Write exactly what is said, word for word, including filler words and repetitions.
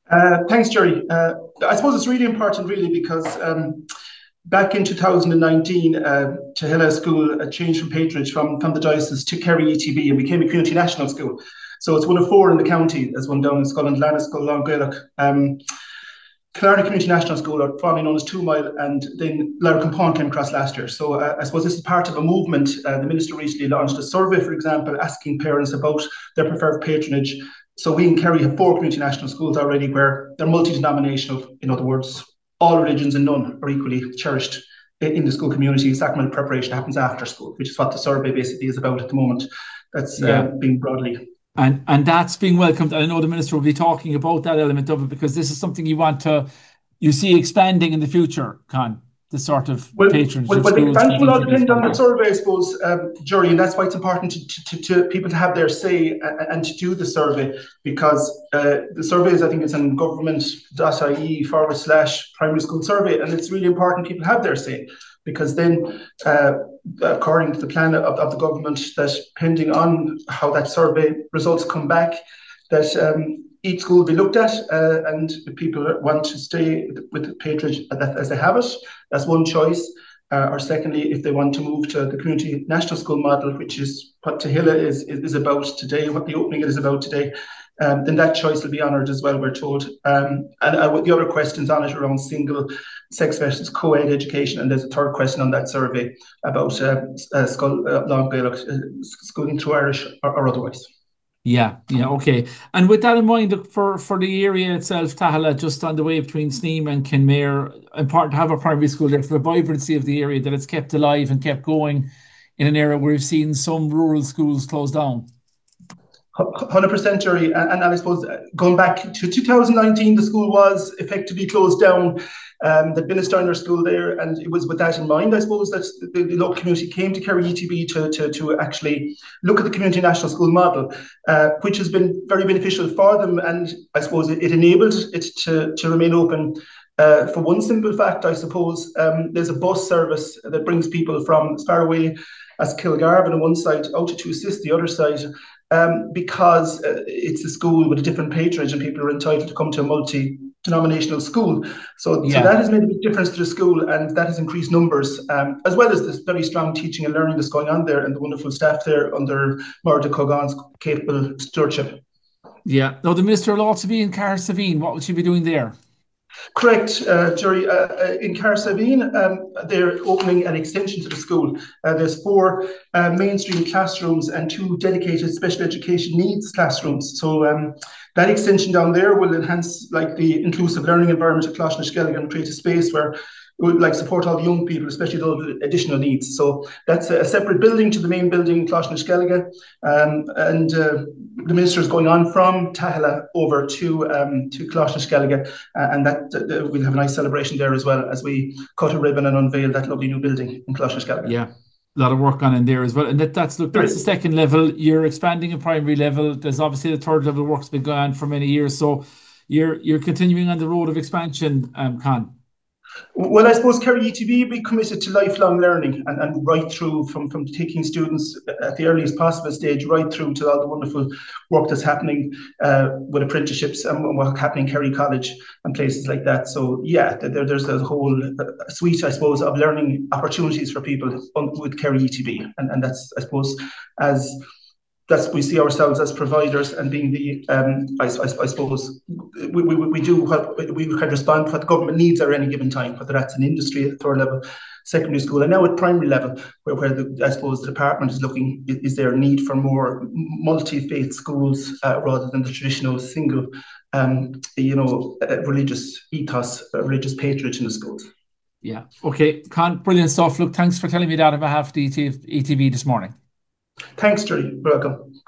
Uh, thanks, Jerry. Uh, I suppose it's really important, really, because um, back in two thousand nineteen, uh, Tehilla School uh, changed from patronage from, from the diocese to Kerry E T B and became a community national school. So it's one of four in the county. There's one down in Scotland, Lana School, Long Gaelic. Um, Killarney Community National School, or formerly known as Two Mile, and then Lara Compon came across last year. So uh, I suppose this is part of a movement. Uh, the minister recently launched a survey, for example, asking parents about their preferred patronage. So we in Kerry have four community national schools already where they're multi-denominational. In other words, all religions and none are equally cherished in the school community. Sacramental preparation happens after school, which is what the survey basically is about at the moment. That's uh, Yeah. being broadly. And and that's being welcomed. And I know the minister will be talking about that element of it because this is something you want to you see expanding in the future, Con, this sort of Well, patronage well, of well, the schools expansion will feeding all into this depend on the context. survey, I suppose, um, Jury, and that's why it's important to, to, to, to people to have their say and, and to do the survey, because uh, the survey is, I think it's on government dot I E forward slash primary school survey, and it's really important people have their say, because then, uh, according to the plan of, of the government, that pending on how that survey results come back, that um, each school will be looked at, uh, and if people want to stay with the patronage as they have it, that's one choice. Uh, or secondly, if they want to move to the community national school model, which is what Tehilla is, is, is about today, what the opening is about today, um, then that choice will be honoured as well, we're told. Um, and uh, the other questions on it around single sex versus co-ed education, and there's a third question on that survey about uh, uh, school, uh, long Gaelic, uh, schooling through Irish or, or otherwise. Yeah, yeah, okay. And with that in mind, look, for for the area itself, Tahala, just on the way between Sneem and Kenmare, important to have a primary school there for the vibrancy of the area, that it's kept alive and kept going in an area where we've seen some rural schools close down. one hundred percent, Jerry. And, and I suppose uh, going back to two thousand nineteen, the school was effectively closed down. Um, there'd been a Steiner school there, and it was with that in mind, I suppose, that the, the local community came to Kerry E T B to, to, to actually look at the community national school model, uh, which has been very beneficial for them. And I suppose it, it enabled it to, to remain open. Uh, for one simple fact, I suppose, um, there's a bus service that brings people from as far away as Kilgarvan on one side out to Two Sis the other side, um, because uh, it's a school with a different patronage and people are entitled to come to a multi-denominational school. So, so Yeah. that has made a big difference to the school, and that has increased numbers, um, as well as this very strong teaching and learning that's going on there and the wonderful staff there under Marta Cogan's capable stewardship. Yeah. Now, the Minister will also be in Carsavine. What will she be doing there? Correct, uh, Jerry. Uh, uh, in Carsavine, um, they're opening an extension to the school. Uh, there's four uh, mainstream classrooms and two dedicated special education needs classrooms. So um, that extension down there will enhance like the inclusive learning environment at Closhna and create a space where it would like support all the young people, especially those with additional needs. So that's a, a separate building to the main building in Closhna um, and uh, the minister is going on from Tahala over to um, to Closhna uh, and that uh, we'll have a nice celebration there as well as we cut a ribbon and unveil that lovely new building in Closhna. Yeah. A lot of work on in there as well. And that, that's look, There that's the is. second level. You're expanding a primary level. There's obviously the third level work's been going on for many years. So you're you're continuing on the road of expansion, um, Con. Well, I suppose Kerry E T B be committed to lifelong learning and, and right through from, from taking students at the earliest possible stage right through to all the wonderful work that's happening uh, with apprenticeships and what's happening in Kerry College and places like that. So yeah, there, there's a whole uh, suite, I suppose, of learning opportunities for people with Kerry E T B. And, and that's, I suppose, as that's we see ourselves as providers and being the um, I, I, I suppose we, we, we do what we can respond to what the government needs at any given time, whether that's an industry at third level, secondary school, and now at primary level, where, where the, I suppose the department is looking, is, is there a need for more multi-faith schools uh, rather than the traditional single, um, you know, uh, religious ethos, uh, religious patronage in the schools. Yeah. Okay. Con, brilliant stuff. Look, thanks for telling me that on behalf of the E T V this morning. Thanks, Jerry. Welcome.